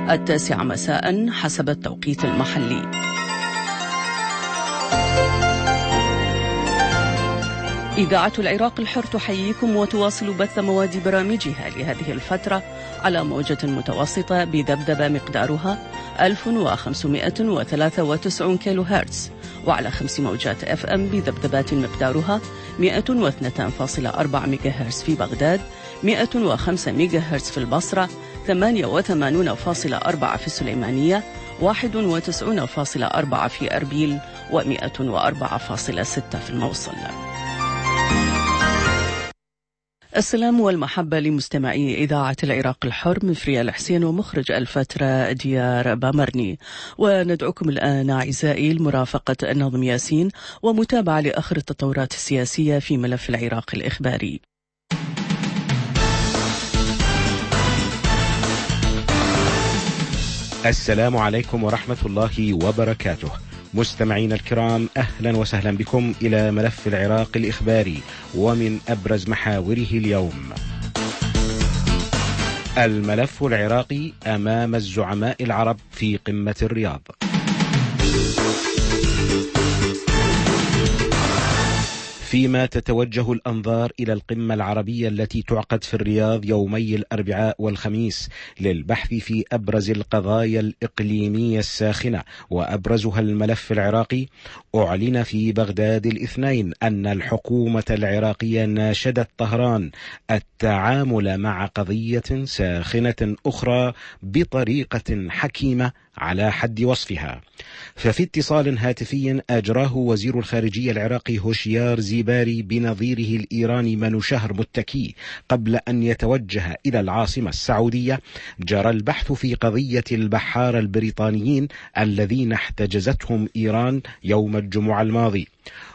9 مساء حسب التوقيت المحلي. إذاعة العراق الحر تحييكم وتواصل بث مواد برامجها لهذه الفترة على موجة متوسطة بذبذبة مقدارها 1593 كيلو هرتز، وعلى 5 موجات FM بذبذبات مقدارها 102.4 ميجا هرتز في بغداد، 105 ميجا هرتز في البصرة، 88.4 في السليمانية، 91.4 في أربيل، و104.6 في الموصل. السلام والمحبة لمستمعي إذاعة العراق الحر، من فريال حسين ومخرج الفترة ديار بامرني، وندعوكم الآن أعزائي لمرافقة الناظم ياسين ومتابعة لآخر التطورات السياسية في ملف العراق الإخباري. السلام عليكم ورحمة الله وبركاته. مستمعين الكرام، أهلا وسهلا بكم إلى ملف العراق الإخباري ومن أبرز محاوره اليوم. الملف العراقي أمام الزعماء العرب في قمة الرياض. فيما تتوجه الأنظار إلى القمة العربية التي تعقد في الرياض يومي الأربعاء والخميس للبحث في أبرز القضايا الإقليمية الساخنة وأبرزها الملف العراقي، أعلن في بغداد الاثنين أن الحكومة العراقية ناشدت طهران التعامل مع قضية ساخنة أخرى بطريقة حكيمة على حد وصفها. ففي اتصال هاتفي أجراه وزير الخارجية العراقي هوشيار زيباري بنظيره الإيراني منوشهر متكي قبل أن يتوجه إلى العاصمة السعودية، جرى البحث في قضية البحارة البريطانيين الذين احتجزتهم إيران يوم الجمعة الماضي.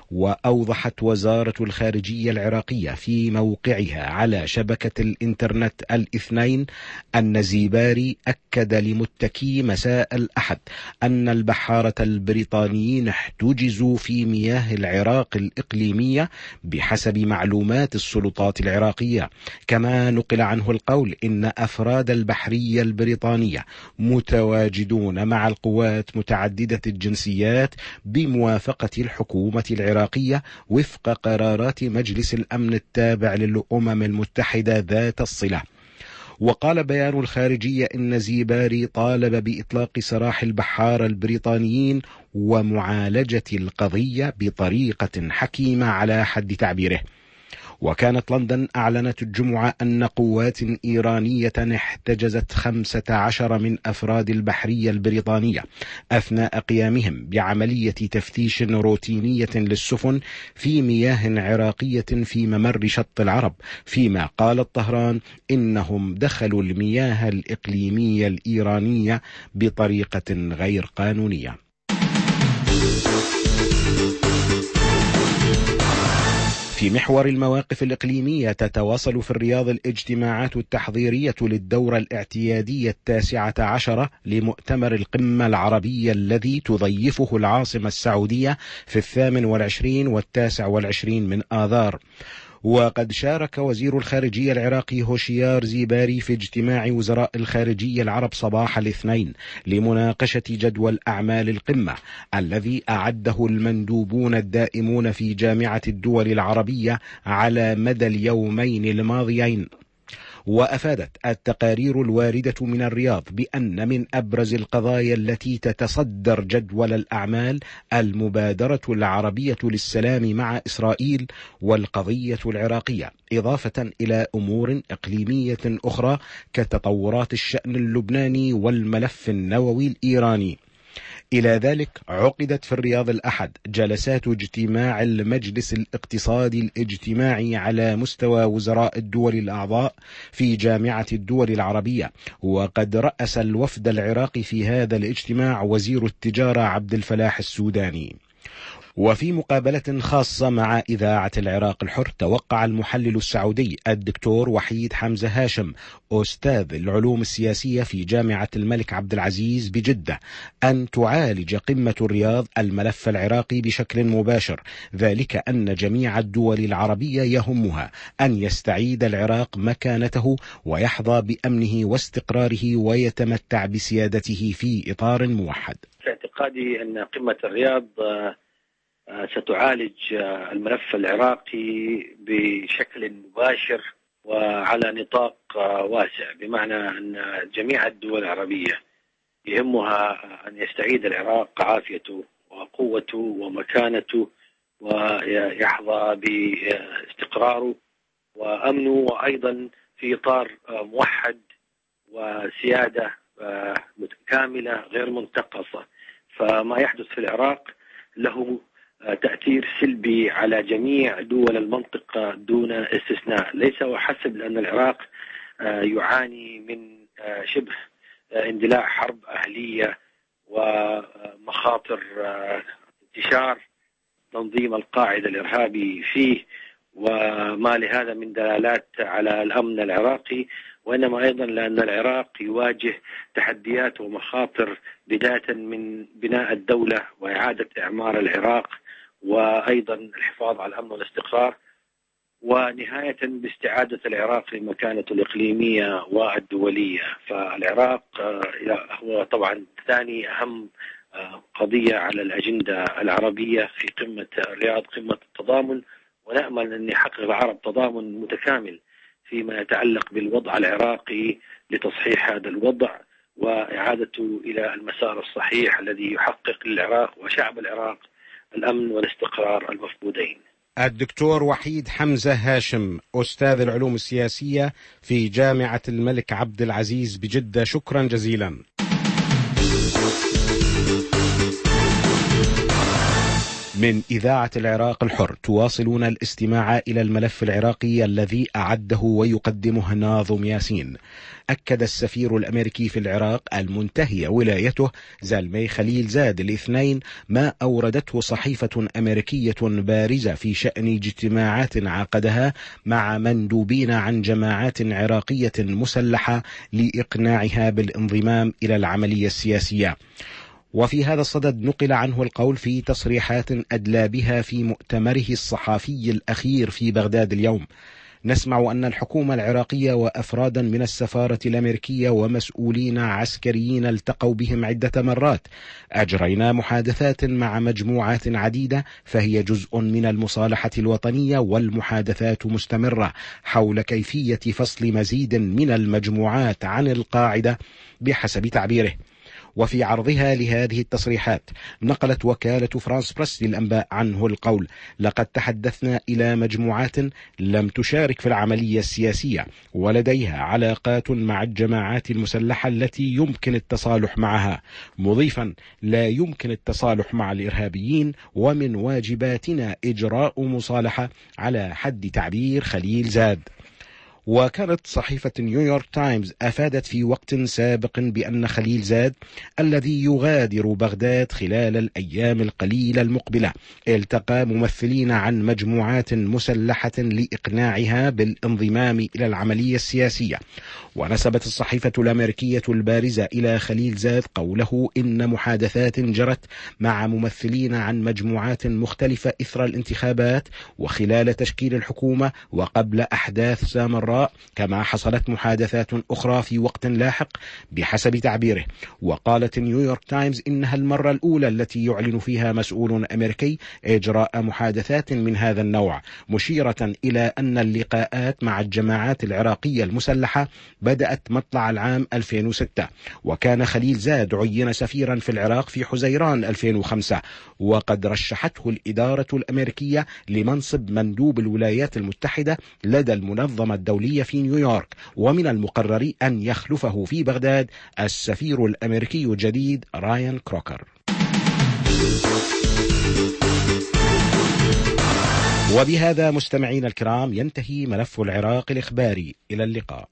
وأوضحت وزارة الخارجية العراقية في موقعها على شبكة الإنترنت الاثنين أن زيباري أكد لمتكي مساء الأحد أن البحارة البريطانيين احتجزوا في مياه العراق الإقليمية بحسب معلومات السلطات العراقية. كما نقل عنه القول إن أفراد البحرية البريطانية متواجدون مع القوات متعددة الجنسيات بموافقة الحكومة العراقية وفق قرارات مجلس الأمن التابع للأمم المتحدة ذات الصلة. وقال بيان الخارجية إن زيباري طالب بإطلاق سراح البحارة البريطانيين ومعالجة القضية بطريقة حكيمة على حد تعبيره. وكانت لندن أعلنت الجمعة أن قوات إيرانية احتجزت 15 من أفراد البحرية البريطانية أثناء قيامهم بعملية تفتيش روتينية للسفن في مياه عراقية في ممر شط العرب، فيما قالت طهران إنهم دخلوا المياه الإقليمية الإيرانية بطريقة غير قانونية. في محور المواقف الإقليمية، تتواصل في الرياض الاجتماعات التحضيرية للدورة الاعتيادية 19 لمؤتمر القمة العربية الذي تضيفه العاصمة السعودية في 28 و29 من آذار. وقد شارك وزير الخارجية العراقي هوشيار زيباري في اجتماع وزراء الخارجية العرب صباح الاثنين لمناقشة جدول أعمال القمة الذي أعده المندوبون الدائمون في جامعة الدول العربية على مدى اليومين الماضيين. وأفادت التقارير الواردة من الرياض بأن من أبرز القضايا التي تتصدر جدول الأعمال المبادرة العربية للسلام مع إسرائيل والقضية العراقية، إضافة إلى أمور إقليمية أخرى كتطورات الشأن اللبناني والملف النووي الإيراني. إلى ذلك عقدت في الرياض الأحد جلسات اجتماع المجلس الاقتصادي الاجتماعي على مستوى وزراء الدول الأعضاء في جامعة الدول العربية. وقد رأس الوفد العراقي في هذا الاجتماع وزير التجارة عبد الفلاح السوداني. وفي مقابلة خاصة مع إذاعة العراق الحر، توقع المحلل السعودي الدكتور وحيد حمزة هاشم أستاذ العلوم السياسية في جامعة الملك عبد العزيز بجدة أن تعالج قمة الرياض الملف العراقي بشكل مباشر، ذلك أن جميع الدول العربية يهمها أن يستعيد العراق مكانته ويحظى بأمنه واستقراره ويتمتع بسيادته في إطار موحد. في اعتقادي أن قمة الرياض ستعالج الملف العراقي بشكل مباشر وعلى نطاق واسع، بمعنى أن جميع الدول العربية يهمها أن يستعيد العراق عافيته وقوته ومكانته ويحظى باستقراره وأمنه، وأيضا في إطار موحد وسيادة كاملة غير منتقصة. فما يحدث في العراق له تأثير سلبي على جميع دول المنطقة دون استثناء، ليس وحسب، لأن العراق يعاني من شبه اندلاع حرب أهلية ومخاطر انتشار تنظيم القاعدة الإرهابي فيه، وما لهذا من دلالات على الأمن العراقي، وإنما أيضا لأن العراق يواجه تحديات ومخاطر بداية من بناء الدولة وإعادة إعمار العراق، وأيضا الحفاظ على الأمن والاستقرار، ونهاية باستعادة العراق لمكانته الإقليمية والدولية. فالعراق هو طبعا ثاني أهم قضية على الأجندة العربية في قمة الرياض، قمة التضامن، ونأمل أن يحقق العرب تضامن متكامل فيما يتعلق بالوضع العراقي لتصحيح هذا الوضع وإعادته إلى المسار الصحيح الذي يحقق للعراق وشعب العراق الأمن والاستقرار المفقودين. الدكتور وحيد حمزة هاشم أستاذ العلوم السياسية في جامعة الملك عبد العزيز بجدة، شكرا جزيلا. من إذاعة العراق الحر تواصلون الاستماع إلى الملف العراقي الذي أعده ويقدمه ناظم ياسين. أكد السفير الأمريكي في العراق المنتهي ولايته زلمي خليل زاد الاثنين ما أوردته صحيفة أمريكية بارزة في شأن اجتماعات عقدها مع مندوبين عن جماعات عراقية مسلحة لإقناعها بالانضمام إلى العملية السياسية. وفي هذا الصدد نقل عنه القول في تصريحات أدلى بها في مؤتمره الصحفي الأخير في بغداد اليوم. نسمع أن الحكومة العراقية وأفرادا من السفارة الأمريكية ومسؤولين عسكريين التقوا بهم عدة مرات. أجرينا محادثات مع مجموعات عديدة، فهي جزء من المصالحة الوطنية، والمحادثات مستمرة حول كيفية فصل مزيد من المجموعات عن القاعدة بحسب تعبيره. وفي عرضها لهذه التصريحات نقلت وكالة فرانس بريس للأنباء عنه القول: لقد تحدثنا إلى مجموعات لم تشارك في العملية السياسية ولديها علاقات مع الجماعات المسلحة التي يمكن التصالح معها، مضيفا: لا يمكن التصالح مع الإرهابيين ومن واجباتنا إجراء مصالحة، على حد تعبير خليل زاد. وكانت صحيفة نيويورك تايمز أفادت في وقت سابق بأن خليل زاد الذي يغادر بغداد خلال الأيام القليلة المقبلة التقى ممثلين عن مجموعات مسلحة لإقناعها بالانضمام إلى العملية السياسية. ونسبت الصحيفة الأمريكية البارزة إلى خليل زاد قوله إن محادثات جرت مع ممثلين عن مجموعات مختلفة إثر الانتخابات وخلال تشكيل الحكومة وقبل أحداث سامراء، كما حصلت محادثات أخرى في وقت لاحق بحسب تعبيره. وقالت نيويورك تايمز إنها المرة الأولى التي يعلن فيها مسؤول أمريكي إجراء محادثات من هذا النوع، مشيرة إلى أن اللقاءات مع الجماعات العراقية المسلحة بدأت مطلع العام 2006. وكان خليل زاد عين سفيرا في العراق في حزيران 2005، وقد رشحته الإدارة الأمريكية لمنصب مندوب الولايات المتحدة لدى المنظمة الدولية في نيويورك، ومن المقرر أن يخلفه في بغداد السفير الأمريكي الجديد رايان كروكر. وبهذا مستمعين الكرام ينتهي ملف العراق الإخباري. إلى اللقاء.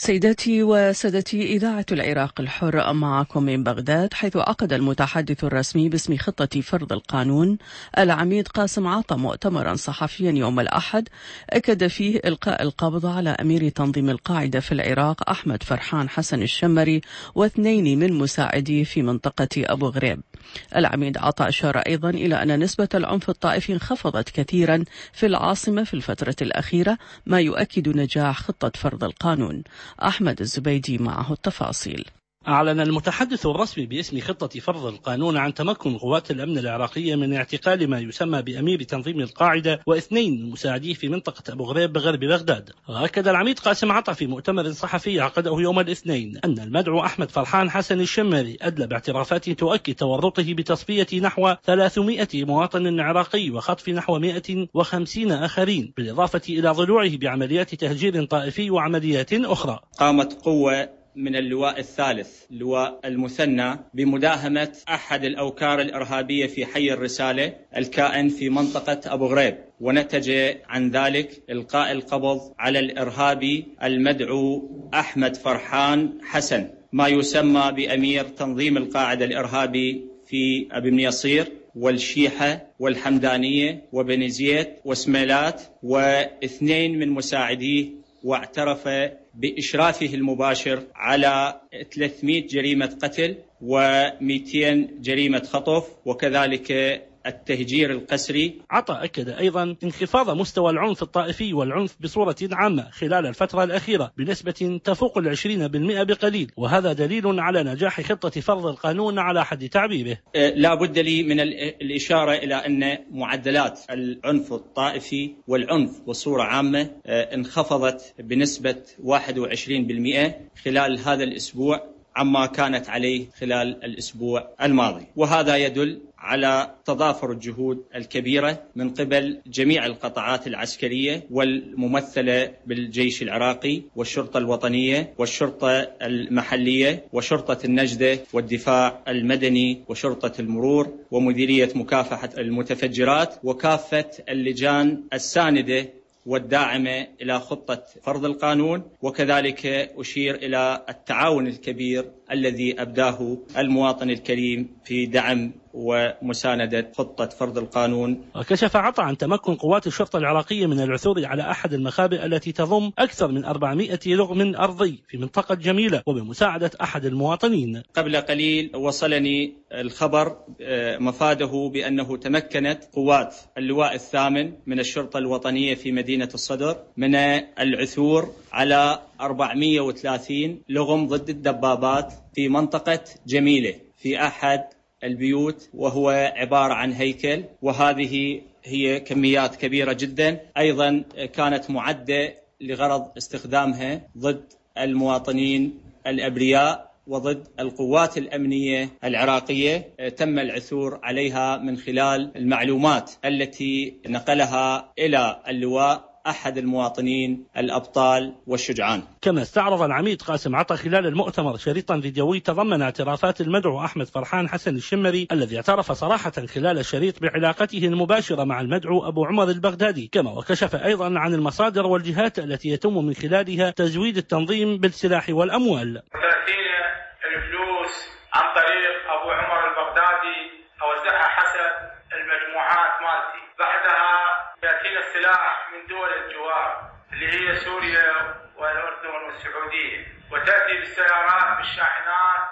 سيداتي وسادتي، إذاعة العراق الحر معكم من بغداد، حيث عقد المتحدث الرسمي باسم خطة فرض القانون العميد قاسم عطا مؤتمرا صحفيا يوم الأحد أكد فيه إلقاء القبض على أمير تنظيم القاعدة في العراق أحمد فرحان حسن الشمري واثنين من مساعديه في منطقة أبو غريب. العميد عطا أشار أيضا إلى أن نسبة العنف الطائفي انخفضت كثيرا في العاصمة في الفترة الأخيرة، ما يؤكد نجاح خطة فرض القانون. أحمد الزبيدي معه التفاصيل. أعلن المتحدث الرسمي باسم خطة فرض القانون عن تمكن قوات الأمن العراقية من اعتقال ما يسمى بأمير تنظيم القاعدة واثنين من مساعديه في منطقة أبو غريب بغرب بغداد. وأكد العميد قاسم عطا في مؤتمر صحفي عقده يوم الاثنين أن المدعو أحمد فرحان حسن الشمري أدلى باعترافات تؤكد تورطه بتصفية نحو 300 مواطن عراقي وخطف نحو 150 آخرين، بالإضافة إلى ضلوعه بعمليات تهجير طائفي وعمليات أخرى. قامت قوة من اللواء الثالث لواء المثنى بمداهمة أحد الأوكار الإرهابية في حي الرسالة الكائن في منطقة أبو غريب، ونتج عن ذلك إلقاء القبض على الإرهابي المدعو أحمد فرحان حسن، ما يسمى بأمير تنظيم القاعدة الإرهابي في أبي منيصير والشيحة والحمدانية وبني زيت وسميلات، واثنين من مساعديه، واعترف بإشرافه المباشر على 300 جريمة قتل و200 جريمة خطف، وكذلك التهجير القسري. عطا أكد أيضا انخفاض مستوى العنف الطائفي والعنف بصورة عامة خلال الفترة الأخيرة بنسبة تفوق 20% بقليل، وهذا دليل على نجاح خطة فرض القانون على حد تعبيره. لا بد لي من الإشارة إلى أن معدلات العنف الطائفي والعنف بصورة عامة انخفضت بنسبة 21% خلال هذا الأسبوع عما كانت عليه خلال الأسبوع الماضي، وهذا يدل على تضافر الجهود الكبيرة من قبل جميع القطاعات العسكرية والممثلة بالجيش العراقي والشرطة الوطنية والشرطة المحلية وشرطة النجدة والدفاع المدني وشرطة المرور ومديرية مكافحة المتفجرات وكافة اللجان الساندة والداعمة إلى خطة فرض القانون. وكذلك أشير إلى التعاون الكبير الذي أبداه المواطن الكريم في دعم ومساندة خطة فرض القانون. وكشف عطا عن تمكن قوات الشرطة العراقية من العثور على أحد المخابئ التي تضم أكثر من 400 لغم أرضي في منطقة جميلة وبمساعدة أحد المواطنين. قبل قليل وصلني الخبر مفاده بأنه تمكنت قوات اللواء الثامن من الشرطة الوطنية في مدينة الصدر من العثور على 430 لغم ضد الدبابات في منطقة جميلة في أحد البيوت، وهو عبارة عن هيكل، وهذه هي كميات كبيرة جدا أيضا كانت معدة لغرض استخدامها ضد المواطنين الأبرياء وضد القوات الأمنية العراقية. تم العثور عليها من خلال المعلومات التي نقلها إلى اللواء أحد المواطنين الأبطال والشجعان. كما استعرض العميد قاسم عطا خلال المؤتمر شريطا فيديوي تضمن اعترافات المدعو أحمد فرحان حسن الشمري الذي اعترف صراحة خلال الشريط بعلاقته المباشرة مع المدعو أبو عمر البغدادي، كما وكشف أيضا عن المصادر والجهات التي يتم من خلالها تزويد التنظيم بالسلاح والأموال. 30 الفلوس عن طريق أبو عمر البغدادي أوزعها حسب المجموعات مالتي، بعدها يأتينا السلاح من دول الجوار اللي هي سوريا والأردن والسعودية، وتأتي بالسيارات بالشاحنات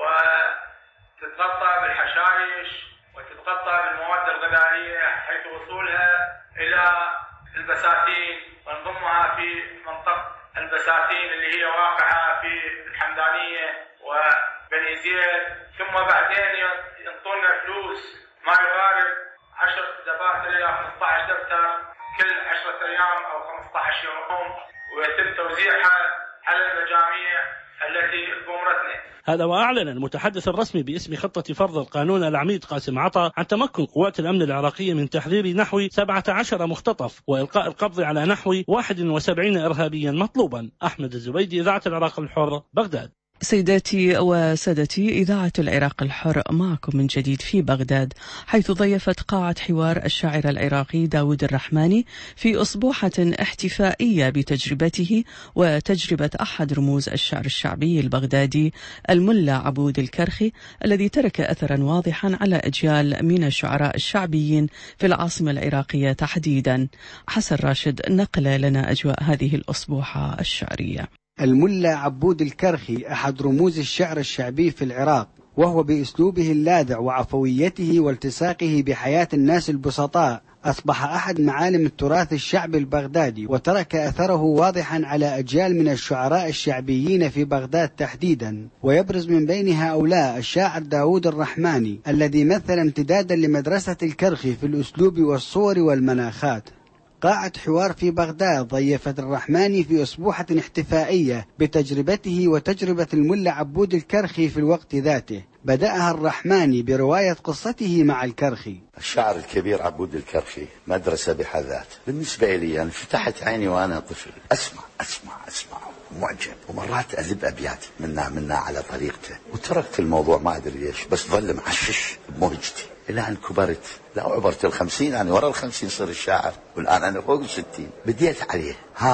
وتتغطى بالحشائش وتتغطى بالمواد الغذائية حيث وصولها إلى البساتين ونضمها في منطقة البساتين اللي هي واقعة في الحمدانية وبني زيت، ثم بعدين ينطونا فلوس ما يقارب 10 دفاتر إلى 15 دفتر كل 10 أيام أو 15 يوم، ويتم توزيعها على المجاميع التي بأمرتنا. هذا وأعلن المتحدث الرسمي باسم خطة فرض القانون العميد قاسم عطا عن تمكن قوات الأمن العراقية من تحرير نحو 17 مختطف وإلقاء القبض على نحو 71 إرهابيا مطلوبا. أحمد الزبيدي، إذاعة العراق الحر، بغداد. سيداتي وسادتي، إذاعة العراق الحر معكم من جديد في بغداد، حيث ضيفت قاعة حوار الشاعر العراقي داود الرحماني في أسبوحة احتفائية بتجربته وتجربة أحد رموز الشعر الشعبي البغدادي الملا عبود الكرخي، الذي ترك أثرا واضحا على أجيال من الشعراء الشعبيين في العاصمة العراقية تحديدا. حسن راشد نقل لنا أجواء هذه الأسبوحة الشعرية. الملا عبود الكرخي أحد رموز الشعر الشعبي في العراق، وهو بأسلوبه اللاذع وعفويته والتصاقه بحياة الناس البسطاء أصبح أحد معالم التراث الشعبي البغدادي، وترك أثره واضحا على أجيال من الشعراء الشعبيين في بغداد تحديدا، ويبرز من بين هؤلاء الشاعر داود الرحماني الذي مثل امتدادا لمدرسة الكرخي في الأسلوب والصور والمناخات. قاعة حوار في بغداد ضيفت الرحماني في أسبوحة احتفائية بتجربته وتجربة الملا عبود الكرخي في الوقت ذاته. بدأها الرحماني برواية قصته مع الكرخي. الشاعر الكبير عبود الكرخي مدرسة بحد ذات بالنسبة لي. أنا فتحت عيني وأنا طفل أسمع معجب، ومرات أذب أبيات منا على طريقته، وتركت الموضوع ما أدري ليش، بس ظل معشش بمهجتي إلى أن كبرت. لا عبرت 50، يعني ورا 50 صار الشاعر، والآن أنا فوق 60. بديت عليه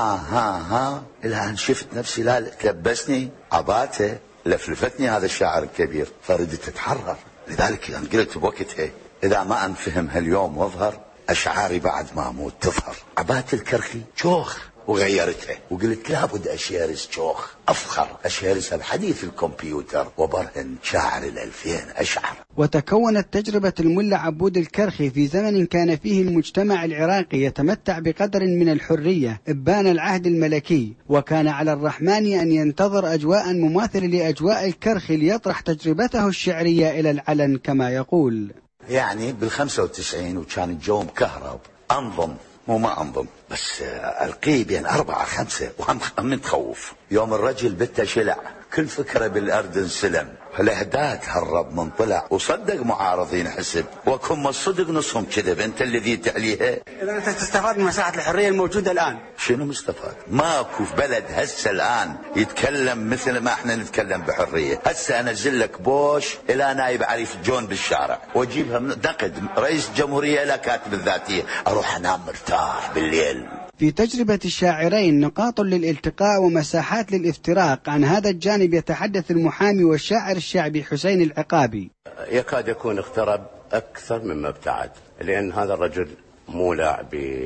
ها إلى أن شفت نفسي لا تلبسني عباته، لفلفتني هذا الشاعر الكبير، فردت أتحرر. لذلك أنا قلت بوقتها إذا ما أنفهم هاليوم واظهر، أشعاري بعد ما أموت تظهر. عبات الكرخي شوخ وغيرتها، وقلت لابد أشيرس شوخ أفخر، أشيرسها بحديث الكمبيوتر وبرهن شاعر 2000 أشعر. وتكونت تجربة الملا عبود الكرخي في زمن كان فيه المجتمع العراقي يتمتع بقدر من الحرية إبان العهد الملكي، وكان على الرحماني أن ينتظر أجواء مماثلة لأجواء الكرخي ليطرح تجربته الشعرية إلى العلن كما يقول. يعني بال95 وكان الجو مكهرب، أنظم مو ما أنظم، بس ألقيه بين 4 5 وهم متخوف. يوم الرجل بته شلع، كل فكرة بالأرض انسلم، فالإهداد هرب من طلع، وصدق معارضين حسب، وكم الصدق نصهم كذب. أنت الذي تعليها. إذا أنت تستفاد من مساحة الحرية الموجودة الآن. شنو مستفاد؟ ماكو في بلد هسه الآن يتكلم مثل ما احنا نتكلم بحرية. هسه أنزل لك بوش إلى نائب عريف جون بالشارع، وأجيبها من نقد رئيس الجمهورية إلى كاتب الذاتية، أروح أنام مرتاح بالليل. في تجربة الشاعرين نقاط للالتقاء ومساحات للافتراق. عن هذا الجانب يتحدث المحامي والشاعر الشعبي حسين العقابي. يكاد يكون اقترب أكثر مما ابتعد، لأن هذا الرجل مولع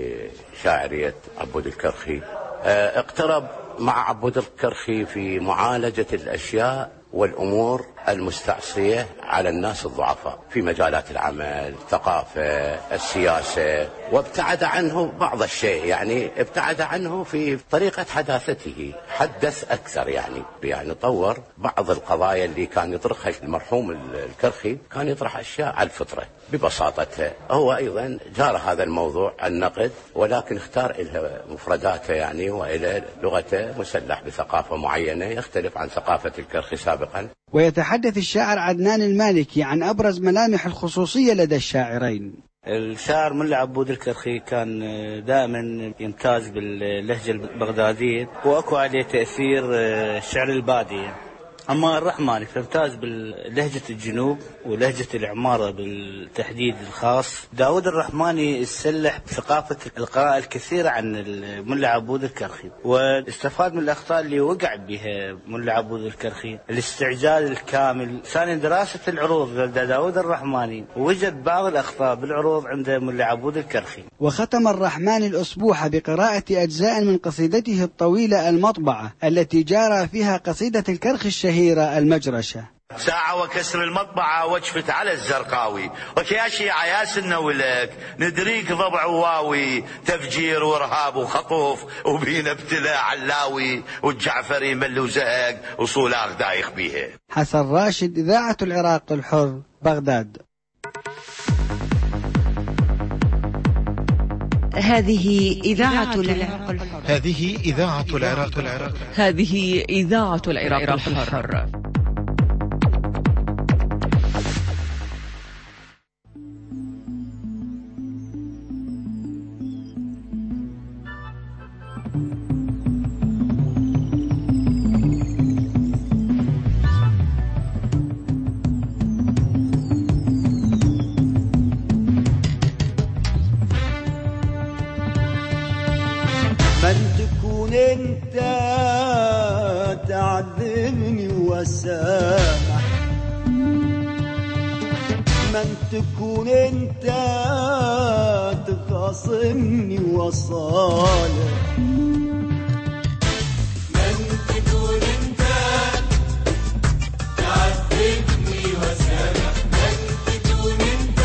بشاعرية عبود الكرخي، اقترب مع عبود الكرخي في معالجة الأشياء والأمور المستعصية على الناس الضعفاء في مجالات العمل، الثقافة، السياسة، وابتعد عنه بعض الشيء، يعني ابتعد عنه في طريقة حداثته، حدث أكثر، يعني طور بعض القضايا اللي كان يطرحها المرحوم الكرخي، كان يطرح أشياء على الفطرة ببساطتها. هو أيضا جار هذا الموضوع النقد، ولكن اختار إلى مفرداته وإلى لغته مسلح بثقافة معينة يختلف عن ثقافة الكرخي سابقا. ويتحدث الشاعر عدنان المالكي عن أبرز ملامح الخصوصية لدى الشاعرين. الشاعر ملا عبود الكرخي كان دائما يمتاز باللهجة البغدادية، وأكو عليه تأثير الشعر البادية. أما الرحماني فامتاز بلهجة الجنوب ولهجة العمارة بالتحديد الخاص. داود الرحماني استسلح بثقافة القراءة الكثيرة عن ملا عبود الكرخي، واستفاد من الأخطاء اللي وقع بها ملا عبود الكرخي، الاستعجال الكامل. ثانيا دراسة العروض لدى داود الرحماني، ووجد بعض الأخطاء بالعروض عند ملا عبود الكرخي. وختم الرحماني الأسبوح بقراءة أجزاء من قصيدته الطويلة المطبعة، التي جارى فيها قصيدة الكرخي الشهيرة المجرشة. ساعة وكسر المطبعة وجفت على الزرقاوي، وكياشي عياس النولك ندريك ضبع واوي، تفجير وارهاب وخطف وبينا ابتلاء علاوي، والجعفري مل وزهق وصولاغ دايخ بيها. حسن راشد، إذاعة العراق الحر، بغداد. هذه إذاعة العراق الحر. هذه إذاعة العراق الحر. هذه إذاعة العراق الحر. انت تعذبني وسامح، من تكون انت تخاصمني وصالح، من تكون انت تعذبني وسامح، من تكون انت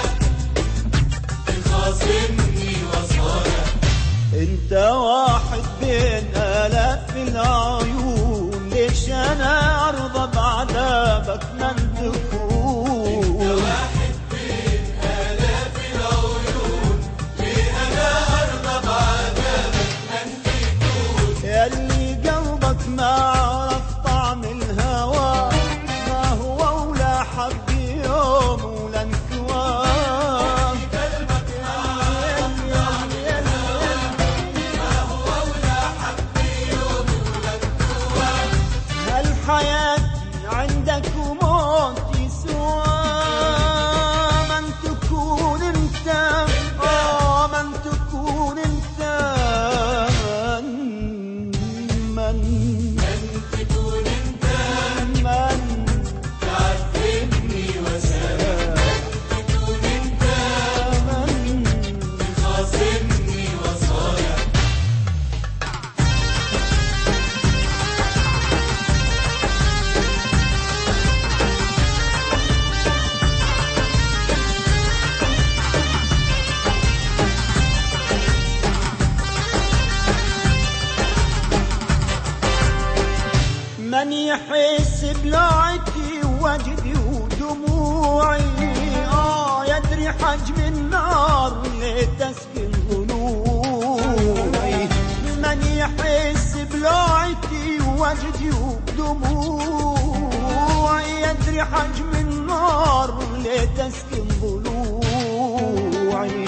تخاصمني وصالح. انت واحد بين آلاف العيون، ليش انا ارضى بعذابك من تكون؟ انت واحد بين آلاف العيون، ليه انا ارضى بعذابك من تكون؟ ياللي قلبك ما عرف طعم الهوى، ما هو ولا حب يوم ولا انكوان. قلبك ما عرف طعم الهوى، ما هو ولا حب يوم ولا انكوان. هل حياتي عندك وموتي سوا؟ من تكون انت، من تكون انت، من تكون انت من تعذبني وسامح، تكون انت تخاصمني وصالح. من يحس بلعتي ووجدي ودموعي، يدري حجم النار اللي تسكن ضلوعي. من يحس بلعتي ووجدي ودموعي، يدري حجم النار اللي تسكن ضلوعي.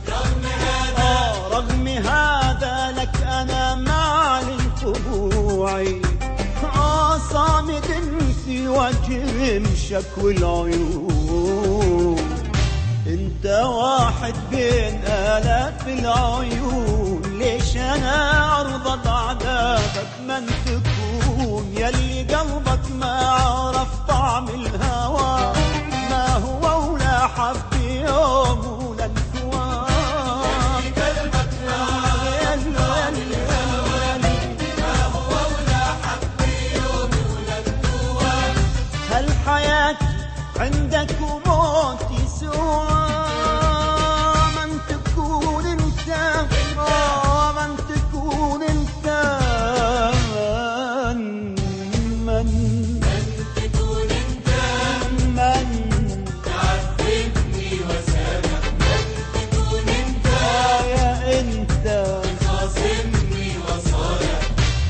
رغم هذا لك انا معلن خضوعي، صامد في وجه شكوى العيون. انت واحد بين آلاف العيون، ليش انا ارضى بعذابك من تكون؟ يلي قلبك ما عرف طعم الهوى، ما هو ولا حب يوم ولا انكوان. قلبك ما عرف طعم الهوى، ما هو ولا حب يوم ولا انكوان. هل حياتي عندك وموتي سوا؟ من تكون انت، من تكون انت، من تكون انت من تعذبني وسامح، من تكون انت يا انت تخاصمني وصالح.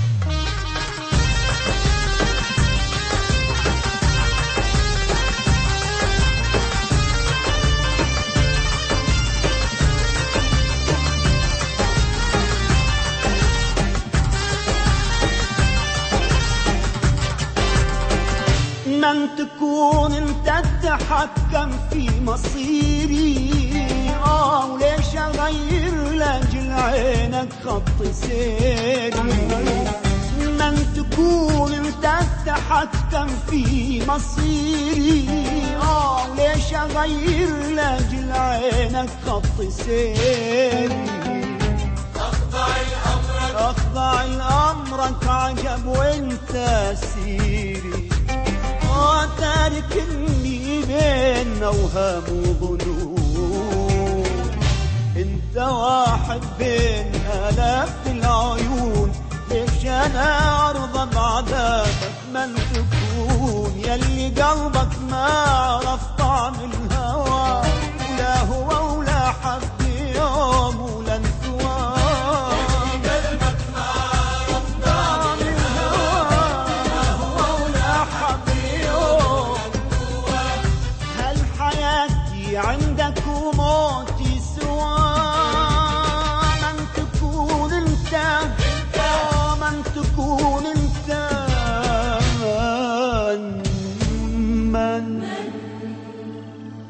من تكون انت تتحكم في مصيري، وليش اغير لاجل عينك خط سيري؟ من تكون انت تتحكم في مصيري، وليش اغير لاجل عينك خط سيري؟ اخضع لامرك عجب وانت سيري، تاركني بين اوهام وظنون. انت واحد بين آلاف العيون، ليش انا ارضى بعذابك من تكون؟ يلي قلبك ما عرف طعم الهوى، ولا هو ولا حب يوم ولا انكوان. قلبك ما عرف طعم الهوى، ما هو ولا حب يوم ولا انكوان. هل حياتي عندك وموتي سوا؟ من تكون انت، من تكون انت، من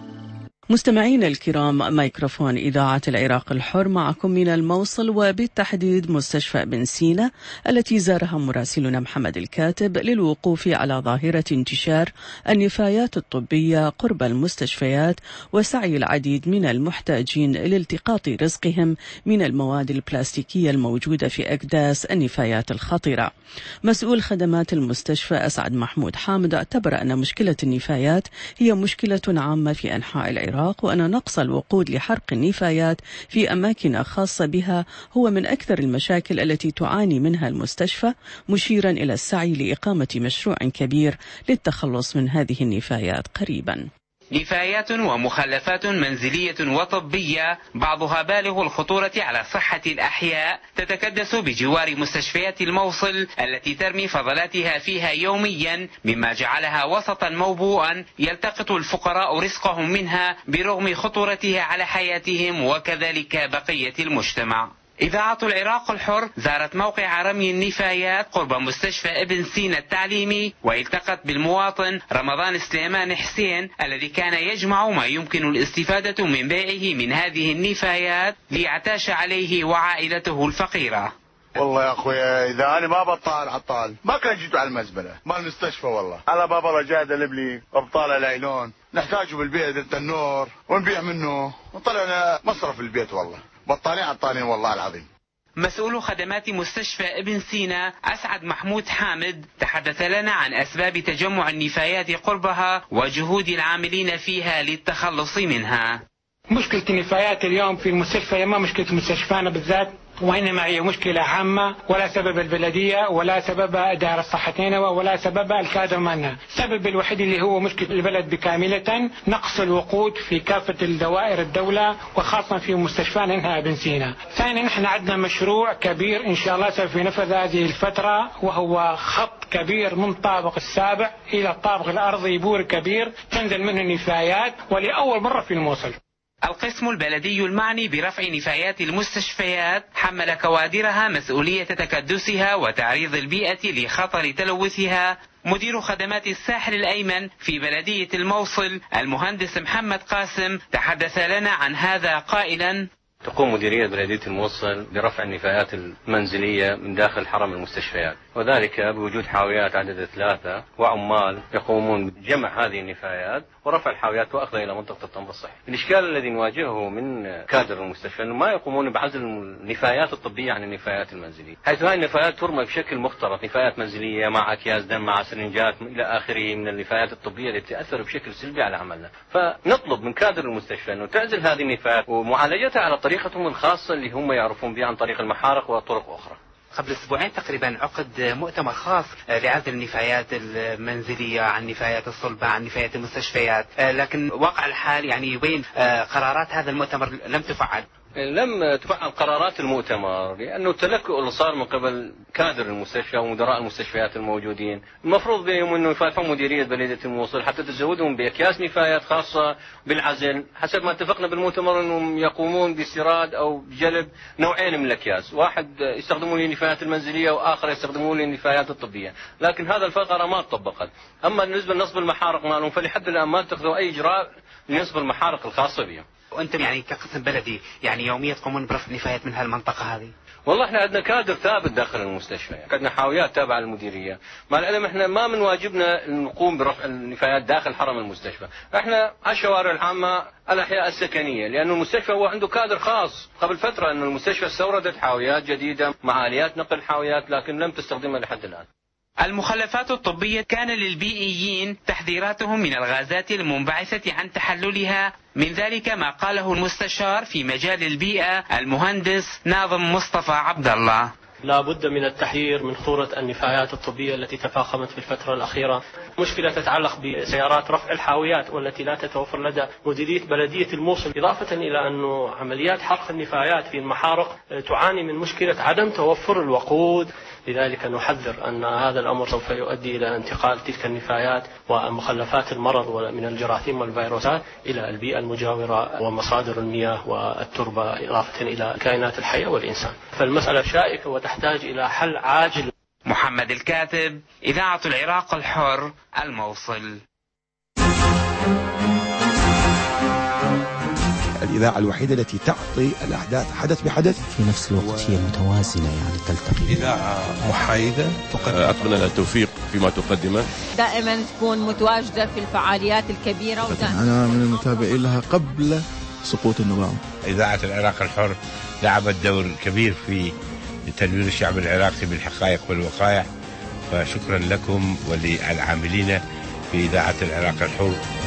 مستمعين الكرام، ميكروفون إذاعة العراق الحر معكم من الموصل، وبالتحديد مستشفى بن سينا التي زارها مراسلنا محمد الكاتب للوقوف على ظاهرة انتشار النفايات الطبية قرب المستشفيات وسعي العديد من المحتاجين لالتقاط رزقهم من المواد البلاستيكية الموجودة في أكداس النفايات الخطرة. مسؤول خدمات المستشفى أسعد محمود حامد اعتبر أن مشكلة النفايات هي مشكلة عامة في أنحاء العراق، وأن نقص الوقود لحرق النفايات في أماكن خاصة بها هو من أكثر المشاكل التي تعاني منها المستشفى، مشيرا إلى السعي لإقامة مشروع كبير للتخلص من هذه النفايات قريبا. نفايات ومخلفات منزلية وطبية بعضها بالغ الخطورة على صحة الأحياء تتكدس بجوار مستشفيات الموصل التي ترمي فضلاتها فيها يوميا، مما جعلها وسطا موبوءا يلتقط الفقراء رزقهم منها برغم خطورتها على حياتهم وكذلك بقية المجتمع. إذاعة العراق الحر زارت موقع رمي النفايات قرب مستشفى ابن سينا التعليمي، والتقت بالمواطن رمضان سليمان حسين الذي كان يجمع ما يمكن الاستفادة من بيعه من هذه النفايات ليعتاش عليه وعائلته الفقيرة. والله يا اخويا اذا انا ما بطال عطال ما كان جيت على المزبله مال المستشفى، والله على باب رجاء دلبلي ابطال العيلون نحتاجه بالبيت التنور ونبيع منه وطلعنا مصرف البيت، والله بطالين عطالين والله العظيم. مسؤول خدمات مستشفى ابن سينا أسعد محمود حامد تحدث لنا عن أسباب تجمع النفايات قربها وجهود العاملين فيها للتخلص منها. مشكلة النفايات اليوم في المستشفى ما مشكلة مستشفانا بالذات، وإنما هي مشكلة عامة، ولا سبب البلدية ولا سبب دائرة الصحة نينوى ولا سبب الكادر مالنا. السبب الوحيد اللي هو مشكلة البلد بكاملة نقص الوقود في كافة الدوائر الدولة وخاصة في مستشفانا هنا ابن سينا. ثانيا نحن عندنا مشروع كبير إن شاء الله سوف ينفذ هذه الفترة، وهو خط كبير من الطابق السابع إلى الطابق الأرضي بور كبير تنزل منه النفايات، ولأول مرة في الموصل. القسم البلدي المعني برفع نفايات المستشفيات حمل كوادرها مسؤولية تكدسها وتعريض البيئة لخطر تلوثها. مدير خدمات الساحل الأيمن في بلدية الموصل المهندس محمد قاسم تحدث لنا عن هذا قائلا: تقوم مديرية بلدية الموصل برفع النفايات المنزلية من داخل حرم المستشفيات، وذلك بوجود حاويات عدد 3 وعمال يقومون بجمع هذه النفايات ورفع الحاويات وأخذها إلى منطقة التنظيف الصحي. الإشكال الذي نواجهه من كادر المستشفى أنه ما يقومون بعزل النفايات الطبية عن النفايات المنزلية، حيث هذه النفايات ترمى بشكل مختلط، نفايات منزلية مع أكياس دم مع سرنجات إلى آخره من النفايات الطبية التي تأثر بشكل سلبي على عملنا. فنطلب من كادر المستشفى أنه تعزل هذه النفايات ومعالجتها على طريقتهم الخاصة اللي هم يعرفون بها عن طريق المحارق وطرق أخرى. قبل أسبوعين تقريبا عقد مؤتمر خاص لعزل النفايات المنزلية عن نفايات الصلبة عن نفايات المستشفيات، لكن واقع الحال يعني يبين قرارات هذا المؤتمر لم تفعل. لم تفعل قرارات المؤتمر لأنه التلكؤ اللي صار من قبل كادر المستشفى ومدراء المستشفيات الموجودين. المفروض بهم أنه يفعلون مديرية بلدية الموصل حتى تزودهم بأكياس نفايات خاصة بالعزل، حسب ما اتفقنا بالمؤتمر أنهم يقومون باستيراد أو جلب نوعين من الأكياس، واحد يستخدمون للنفايات المنزلية وآخر يستخدمون للنفايات الطبية، لكن هذا الفقرة ما طبقت. أما بالنسبة لنصب المحارق مالهم فلحد الآن ما اتخذوا أي إجراء لنصب المحارق الخاصة بهم. وأنتم يعني كقسم بلدي يعني يوميا تقومون برفع نفايات من هالمنطقة هذه؟ والله احنا عندنا كادر ثابت داخل المستشفى، عندنا حاويات تابعة للمديرية، مع العلم احنا ما من واجبنا نقوم برفع النفايات داخل حرم المستشفى، احنا على الشوارع العامة الأحياء السكنية، لأنه المستشفى هو عنده كادر خاص. قبل فترة أن المستشفى استوردت حاويات جديدة مع آليات نقل حاويات لكن لم تستخدمها لحد الآن. المخلفات الطبية كان للبيئيين تحذيراتهم من الغازات المنبعثة عن تحللها، من ذلك ما قاله المستشار في مجال البيئة المهندس ناظم مصطفى عبد الله. لا بد من التحذير من خطورة النفايات الطبية التي تفاقمت في الفترة الأخيرة. مشكلة تتعلق بسيارات رفع الحاويات والتي لا تتوفر لدى مديرية بلدية الموصل، إضافة إلى أن عمليات حرق النفايات في المحارق تعاني من مشكلة عدم توفر الوقود. لذلك نحذر أن هذا الأمر سوف يؤدي إلى انتقال تلك النفايات ومخلفات المرض من الجراثيم والفيروسات إلى البيئة المجاورة ومصادر المياه والتربة، إضافة إلى الكائنات الحية والإنسان. فالمسألة شائكة وتحتاج إلى حل عاجل. محمد الكاتب، إذاعة العراق الحر، الموصل. الإذاعة الوحيدة التي تعطي الأحداث حدث بحدث، في نفس الوقت هي متوازنة، يعني تلتقي. إذاعة محايدة، أتمنى لها التوفيق فيما تقدمه، دائما تكون متواجدة في الفعاليات الكبيرة. أنا من المتابعين لها قبل سقوط النظام. إذاعة العراق الحر لعبت دور كبير في تنوير الشعب العراقي بالحقائق والوقائع، فشكرا لكم وللعاملين في إذاعة العراق الحر.